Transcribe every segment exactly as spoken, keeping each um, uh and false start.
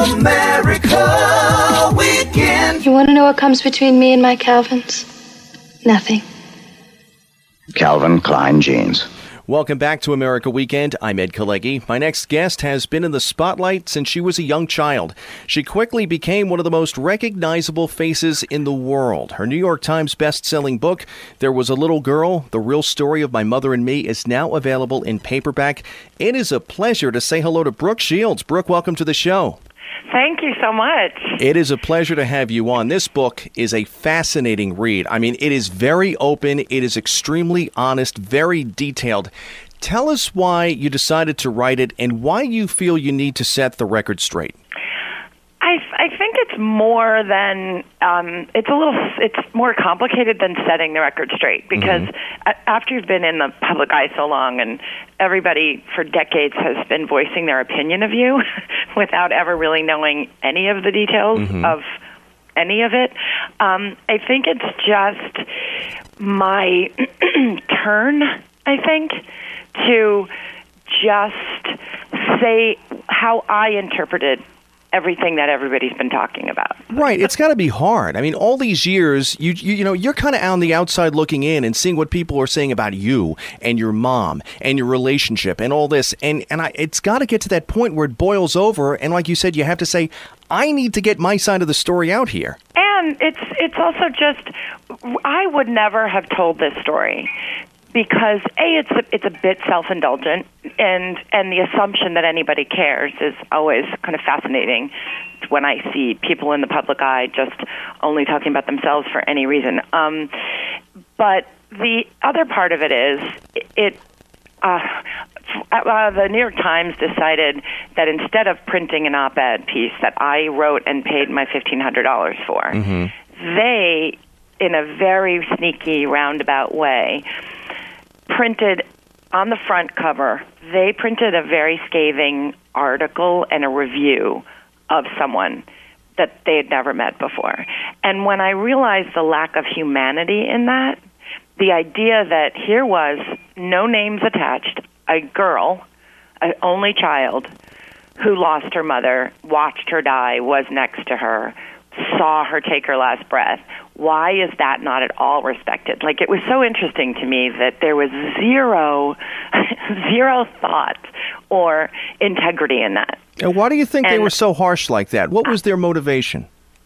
America Weekend. You want to know what comes between me and my Calvins? Nothing. Calvin Klein Jeans. Welcome back to America Weekend. I'm Ed Kalegi. My next guest has been in the spotlight since she was a young child. She quickly became one of the most recognizable faces in the world. Her New York Times best-selling book, There Was a Little Girl, The Real Story of My Mother and Me, is now available in paperback. It is a pleasure to say hello to Brooke Shields. Brooke, welcome to the show. Thank you so much. It is a pleasure to have you on. This book is a fascinating read. I mean, it is very open. It is extremely honest, very detailed. Tell us why you decided to write it and why you feel you need to set the record straight. I, I think it's more than, um, it's a little, it's more complicated than setting the record straight, because mm-hmm. after you've been in the public eye so long and everybody for decades has been voicing their opinion of you without ever really knowing any of the details mm-hmm. of any of it, um, I think it's just my turn, I think, to just say how I interpreted everything that everybody's been talking about. Right. It's got to be hard. I mean, all these years, you you, you know, you're kind of on the outside looking in and seeing what people are saying about you and your mom and your relationship and all this. And, and I, it's got to get to that point where it boils over. And like you said, you have to say, I need to get my side of the story out here. And it's it's also just, I would never have told this story. Because A, it's a, it's a bit self-indulgent, and and the assumption that anybody cares is always kind of fascinating when I see people in the public eye just only talking about themselves for any reason. Um, but the other part of it is, it uh, uh, the New York Times decided that instead of printing an op-ed piece that I wrote and paid my fifteen hundred dollars for, mm-hmm. they, in a very sneaky, roundabout way, printed on the front cover, they printed a very scathing article and a review of someone that they had never met before. And when I realized the lack of humanity in that, the idea that here was, no names attached, a girl, an only child, who lost her mother, watched her die, was next to her, saw her take her last breath. Why is that not at all respected? Like, it was so interesting to me that there was zero, zero thought or integrity in that. And why do you think and they were so harsh like that? What was their motivation?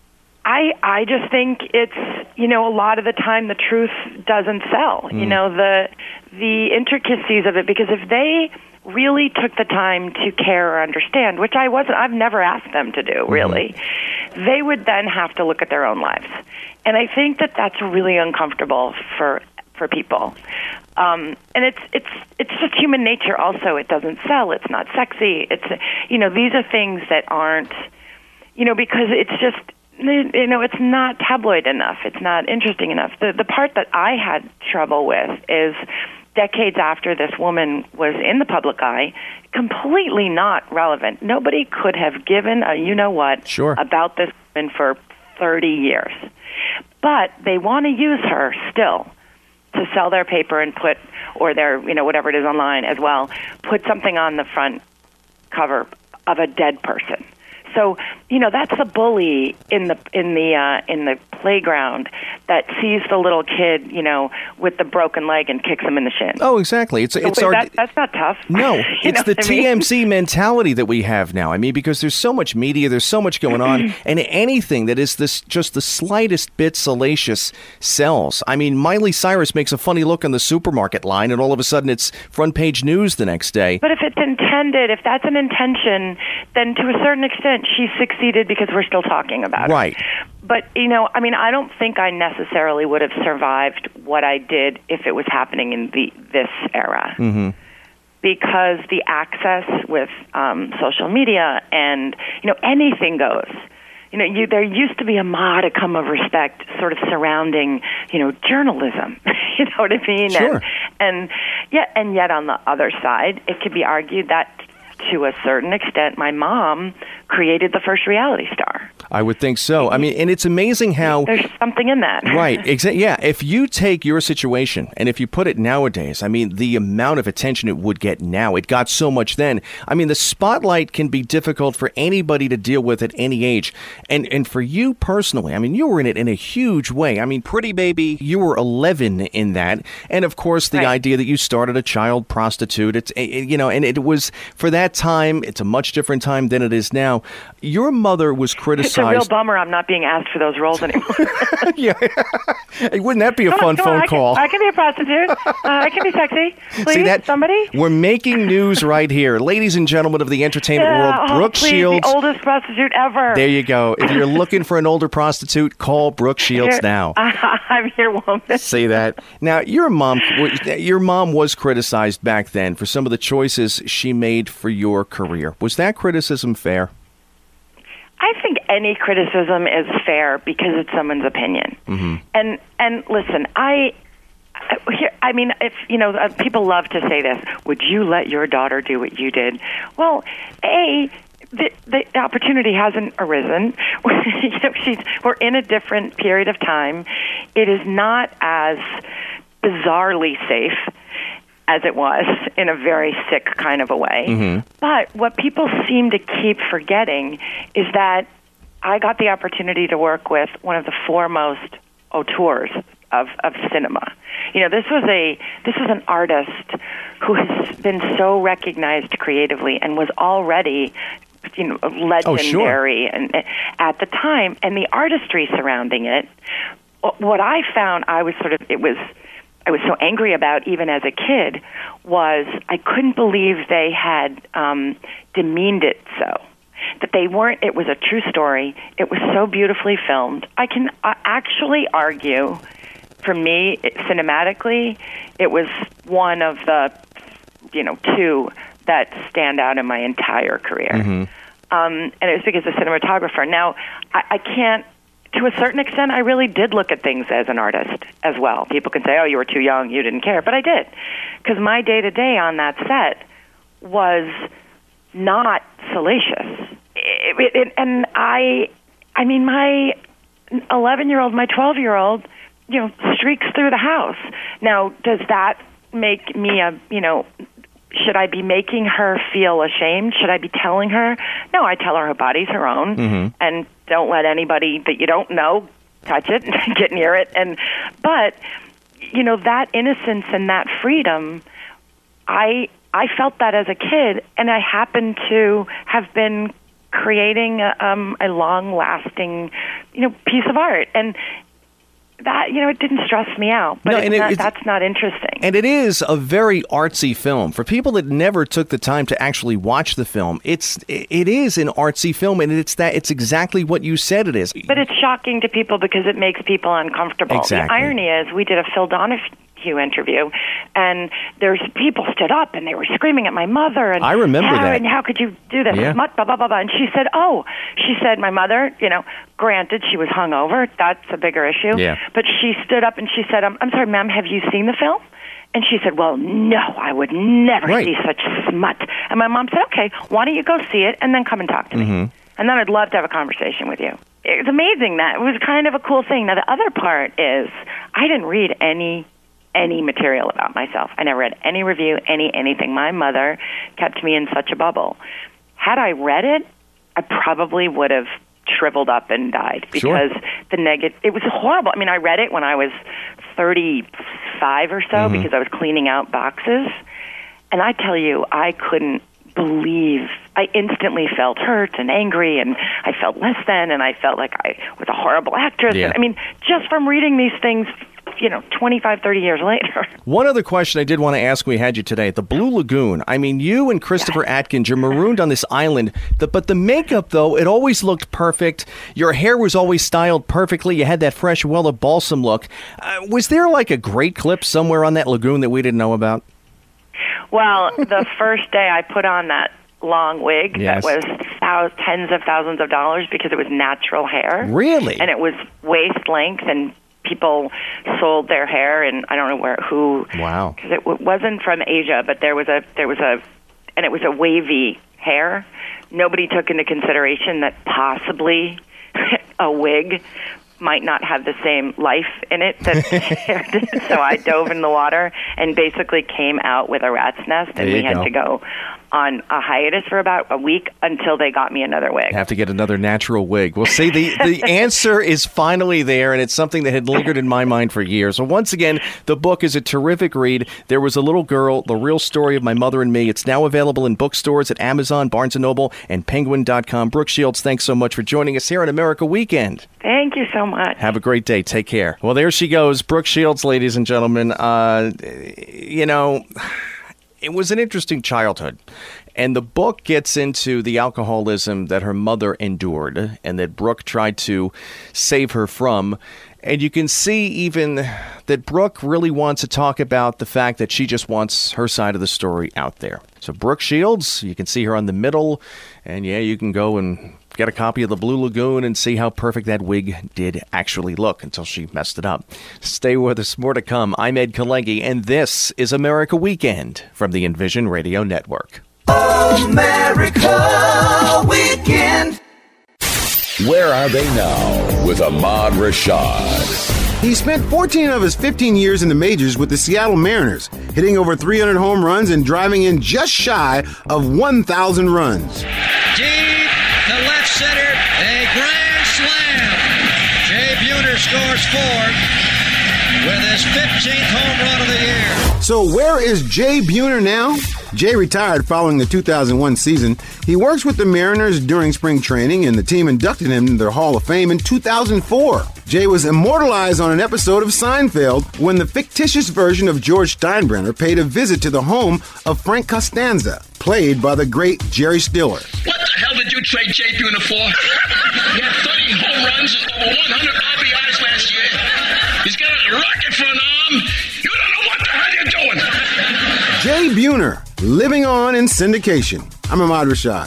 I I just think it's, you know, a lot of the time the truth doesn't sell. Mm. You know, the the intricacies of it, because if they really took the time to care or understand, which I wasn't, I've never asked them to do, really, mm-hmm. they would then have to look at their own lives. And I think that that's really uncomfortable for for people. Um, and it's it's it's just human nature also. It doesn't sell. It's not sexy. It's, you know, these are things that aren't, you know, because it's just, you know, it's not tabloid enough. It's not interesting enough. The the part that I had trouble with is decades after this woman was in the public eye, completely not relevant. Nobody could have given a you-know-what sure. about this woman for thirty years. But they want to use her still to sell their paper and put, or their, you know, whatever it is online as well, put something on the front cover of a dead person. So, you know, that's the bully in the in the uh, in the playground that sees the little kid, you know, with the broken leg and kicks him in the shin. Oh, exactly. It's it's so, our that, that's not tough. No, it's the I mean? T M Z mentality that we have now. I mean, because there's so much media, there's so much going on, and anything that is this just the slightest bit salacious sells. I mean, Miley Cyrus makes a funny look on the supermarket line, and all of a sudden it's front page news the next day. But if it's intended, if that's an intention, then to a certain extent she succeeded because we're still talking about it. Right. But, you know, I mean, I don't think I necessarily would have survived what I did if it was happening in the this era. Mm-hmm. Because the access with um, social media and, you know, anything goes. You know, you, there used to be a modicum of respect sort of surrounding, you know, journalism. You know what I mean? Sure. And, and, yeah, and yet on the other side, it could be argued that to a certain extent, my mom, created the first reality star. I would think so. I mean, and it's amazing how... There's something in that. Right. Exa- yeah. If you take your situation and if you put it nowadays, I mean, the amount of attention it would get now, it got so much then. I mean, the spotlight can be difficult for anybody to deal with at any age. And and for you personally, I mean, you were in it in a huge way. I mean, Pretty Baby, you were eleven in that. And of course, the Right. idea that you started a child prostitute, it's, it, you know, and it was, for that time, it's a much different time than it is now. Your mother was criticized. It's a real bummer I'm not being asked for those roles anymore. Yeah. Hey, wouldn't that be a Come fun on, come phone on, I call? Can, I can be a prostitute. Uh, I can be sexy. Please, See that? somebody? We're making news right here. Ladies and gentlemen of the entertainment Yeah, world, oh, Brooke please, Shields. the oldest prostitute ever. There you go. If you're looking for an older prostitute, call Brooke Shields Here- now. I'm your woman. See that? Now, your mom, your mom was criticized back then for some of the choices she made for your career. Was that criticism fair? I think any criticism is fair because it's someone's opinion. Mm-hmm. And and listen, I here, I mean, if you know, uh, people love to say this. Would you let your daughter do what you did? Well, a the, the opportunity hasn't arisen. you know, she's, we're in a different period of time. It is not as bizarrely safe as it was, in a very sick kind of a way. Mm-hmm. But what people seem to keep forgetting is that I got the opportunity to work with one of the foremost auteurs of, of cinema. You know, this was a this was an artist who has been so recognized creatively and was already, you know, legendary oh, sure. and at the time, and the artistry surrounding it. What I found, I was sort of it was. I was so angry about, even as a kid, was I couldn't believe they had um, demeaned it so. That they weren't, it was a true story. It was so beautifully filmed. I can uh, actually argue, for me, it, cinematically, it was one of the, you know, two that stand out in my entire career. Mm-hmm. Um, and it was because of the cinematographer. Now, I, I can't, to a certain extent, I really did look at things as an artist as well. People can say, oh, you were too young, you didn't care. But I did. Because my day-to-day on that set was not salacious. It, it, it, and I, I mean, my eleven-year-old, my twelve-year-old, you know, streaks through the house. Now, does that make me a, you know, should I be making her feel ashamed? Should I be telling her? No, I tell her her body's her own, mm-hmm. and don't let anybody that you don't know touch it and get near it. And but you know, that innocence and that freedom, I I felt that as a kid, and I happened to have been creating a, um, a long-lasting, you know, piece of art. And that, you know, it didn't stress me out, but No, it's and it- not, it's- that's not interesting. And it is a very artsy film. For people that never took the time to actually watch the film, it's it is an artsy film, and it's that it's exactly what you said it is. But it's shocking to people because it makes people uncomfortable. Exactly. The irony is, we did a Phil Donahue interview, and there's people stood up and they were screaming at my mother. And I remember how, that. And how could you do this? Yeah. Blah, blah, blah, blah. And she said, oh, she said, my mother, you know, granted, she was hungover. That's a bigger issue. Yeah. But she stood up and she said, I'm, I'm sorry, ma'am, have you seen the film? And she said, well, no, I would never Right. see such smut. And my mom said, okay, why don't you go see it and then come and talk to me? Mm-hmm. And then I'd love to have a conversation with you. It's amazing that. It was kind of a cool thing. Now, the other part is I didn't read any any material about myself. I never read any review, any anything. My mother kept me in such a bubble. Had I read it, I probably would have shriveled up and died because Sure. the negative, it was horrible. I mean, I read it when I was thirty-five or so Mm-hmm. because I was cleaning out boxes. And I tell you, I couldn't believe, I instantly felt hurt and angry, and I felt less than, and I felt like I was a horrible actress. Yeah. I mean, just from reading these things, you know, twenty-five, thirty years later. One other question I did want to ask when we had you today. The Blue Lagoon. I mean, you and Christopher Atkins, you're marooned on this island. The, but the makeup, though, it always looked perfect. Your hair was always styled perfectly. You had that fresh, well of balsam look. Uh, was there like a great clip somewhere on that lagoon that we didn't know about? Well, the first day I put on that long wig Yes. that was thousands, tens of thousands of dollars because it was natural hair. Really? And it was waist length, and people sold their hair, and I don't know where who. Wow. Because it w- wasn't from Asia, but there was a there was a, and it was a wavy hair nobody took into consideration that possibly a wig might not have the same life in it that hair did. So I dove in the water and basically came out with a rat's nest, and we had go. to go on a hiatus for about a week until they got me another wig. Have to get another natural wig. Well, see, the, the answer is finally there, and it's something that had lingered in my mind for years. So once again, the book is a terrific read. There Was a Little Girl, The Real Story of My Mother and Me. It's now available in bookstores at Amazon, Barnes and Noble, and Penguin dot com. Brooke Shields, thanks so much for joining us here on America Weekend. Thank you so much. Have a great day. Take care. Well, there she goes, Brooke Shields, ladies and gentlemen. Uh, you know, it was an interesting childhood. And the book gets into the alcoholism that her mother endured and that Brooke tried to save her from. And you can see even that Brooke really wants to talk about the fact that she just wants her side of the story out there. So Brooke Shields, you can see her on the middle. And yeah, you can go and get a copy of The Blue Lagoon and see how perfect that wig did actually look until she messed it up. Stay with us. More to come. I'm Ed Kalegi, and this is America Weekend from the Envision Radio Network. America Weekend. Where are they now with Ahmad Rashad? He spent fourteen of his fifteen years in the majors with the Seattle Mariners, hitting over three hundred home runs and driving in just shy of one thousand runs. Deep to left center, a grand slam. Jay Buhner scores four with his fifteenth home run of the year. So where is Jay Buhner now? Jay retired following the two thousand one season. He works with the Mariners during spring training, and the team inducted him into their Hall of Fame in two thousand four. Jay was immortalized on an episode of Seinfeld when the fictitious version of George Steinbrenner paid a visit to the home of Frank Costanza, played by the great Jerry Stiller. What the hell did you trade Jay Buhner for? He had thirty home runs and over one hundred R B Is last year. He's got a rocket for an arm. You don't know what the hell you're doing. Jay Buhner, living on in syndication. I'm Ahmad Rashad.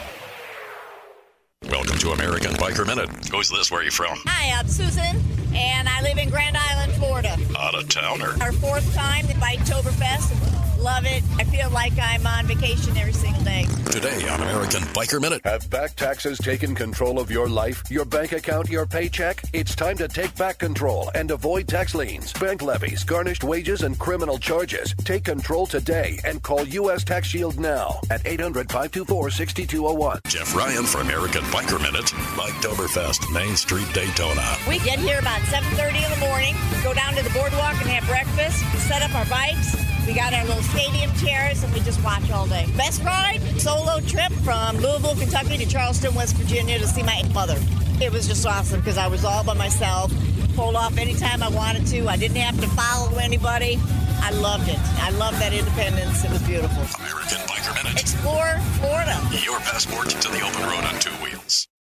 Welcome to American Biker Minute. Who's this? Where are you from? Hi, I'm Susan, and I live in Grand Island, Florida. Out of towner. Our fourth time at Biketoberfest. Love it. I feel like I'm on vacation every single day. Today on American Biker Minute. Have back taxes taken control of your life, your bank account, your paycheck? It's time to take back control and avoid tax liens, bank levies, garnished wages, and criminal charges. Take control today and call U S Tax Shield now at eight hundred, five two four, six two zero one. Jeff Ryan for American Biker Minute. Biketoberfest, Main Street, Daytona. We get here about seven thirty in the morning, go down to the boardwalk and have breakfast, set up our bikes. We got our little stadium chairs, and we just watch all day. Best ride, solo trip from Louisville, Kentucky to Charleston, West Virginia to see my mother. It was just awesome because I was all by myself, pulled off anytime I wanted to. I didn't have to follow anybody. I loved it. I loved that independence. It was beautiful. American Biker Minute. Explore Florida. Your passport to the open road on two wheels.